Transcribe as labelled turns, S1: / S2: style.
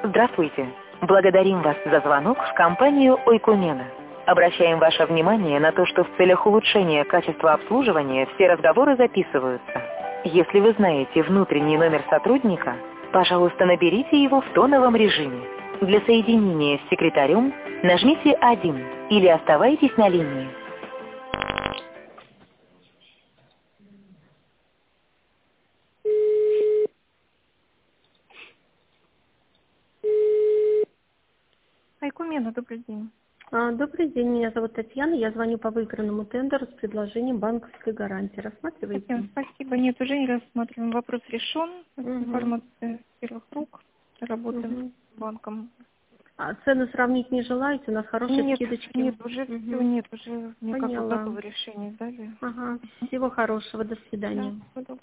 S1: Здравствуйте. Благодарим вас за звонок в компанию Ойкумена. Обращаем ваше внимание на то, что в целях улучшения качества обслуживания все разговоры записываются. Если вы знаете внутренний номер сотрудника, пожалуйста, наберите его в тоновом режиме. Для соединения с секретарем нажмите 1 или оставайтесь на линии.
S2: Айкумена, добрый день.
S3: Добрый день, меня зовут Татьяна, я звоню по выигранному тендеру с предложением банковской гарантии. Рассматриваете?
S2: Татьяна, спасибо. Нет, уже не рассматриваем. Вопрос решен.
S3: Мгм.
S2: Информация с первых рук. Работаем с банком.
S3: А цены сравнить не желаете? У нас хорошие
S2: Нет,
S3: скидочки.
S2: нет, уже все, нет, уже никакого
S3: Поняла.
S2: готового решения дали.
S3: Ага, всего хорошего, до
S2: Да,
S3: свидания.
S2: всего доброго.